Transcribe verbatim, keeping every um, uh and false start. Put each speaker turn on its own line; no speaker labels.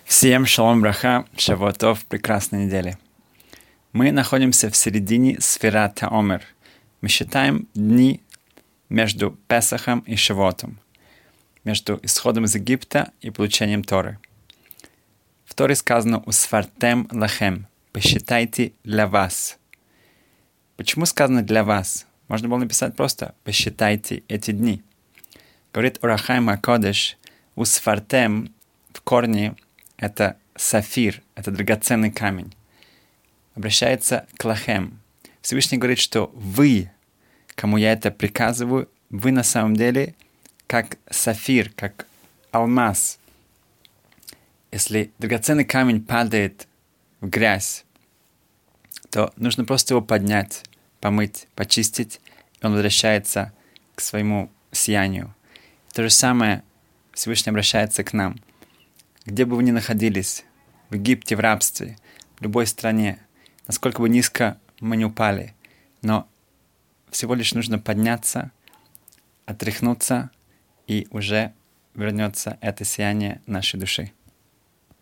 Всем шалом браха, шавуатов, прекрасной недели. Мы находимся в середине Сфират ха-Омер. Мы считаем дни между Песахом и Шавуотом, между исходом из Египта и получением Торы. В Торе сказано «Усфартем лахем» — «посчитайте для вас». Почему сказано «для вас»? Можно было написать просто «посчитайте эти дни». Говорит Ор ха-Хаим ха-Кодеш, «Усфартем» в корне это сафир, это драгоценный камень. Обращается к лахем. Всевышний говорит, что вы, кому я это приказываю, вы на самом деле как сафир, как алмаз. Если драгоценный камень падает в грязь, то нужно просто его поднять, помыть, почистить, и он возвращается к своему сиянию. То же самое Всевышний обращается к нам. Где бы вы ни находились, в Египте, в рабстве, в любой стране, насколько бы низко мы не упали, но всего лишь нужно подняться, отряхнуться, и уже вернется это сияние нашей души.